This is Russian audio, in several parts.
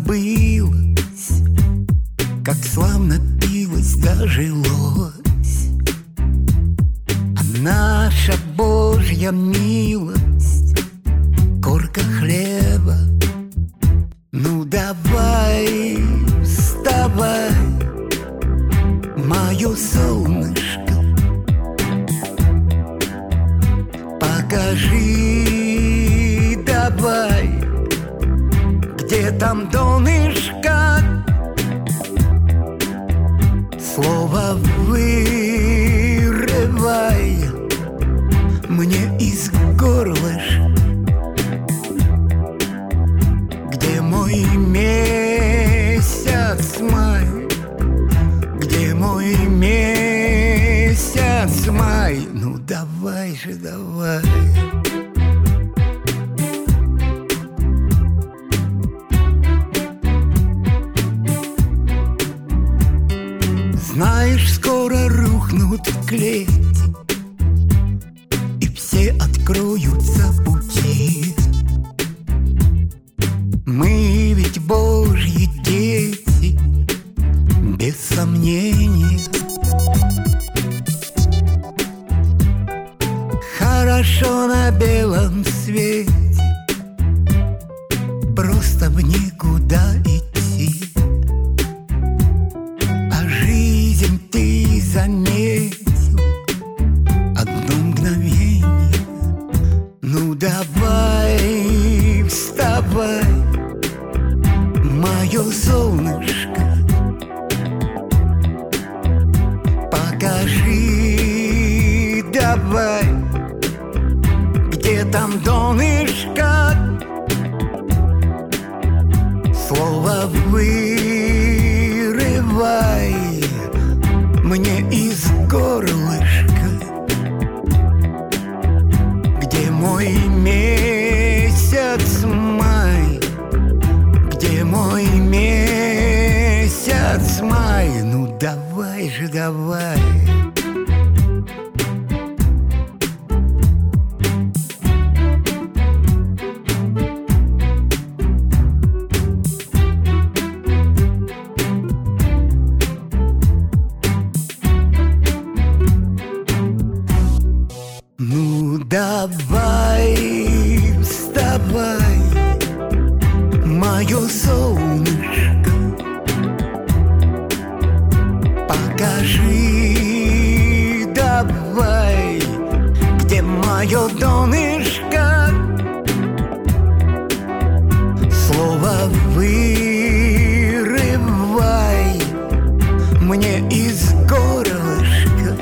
забылось, как славно пилось, дожилось. Наша Божья милость, корка хлеба. Ну давай, вставай, мое солнышко, покажи давай, где там донышко. Слово вырывай мне из горлышка, где мой месяц май, где мой месяц май. Ну давай же, давай. Знаешь, скоро рухнут клети, и все откроются пути. Мы ведь Божьи дети, без сомнения. Хорошо на белом свете, просто в никуда идти. А жизнь ты заметил одно мгновение. Ну давай, вставай, мое солнышко, покажи давай, где там донышко. Слово вырывай мне из горлышка, где мой месяц май, где мой месяц май. Ну давай же, давай. Ну давай, вставай, мое солнышко, покажи давай, где мое донышко. Слово вырывай мне из горлышка,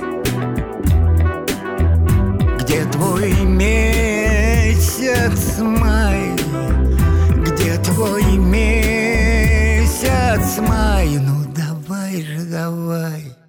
где твой месяц май, где твой месяц май. Ну давай же, давай.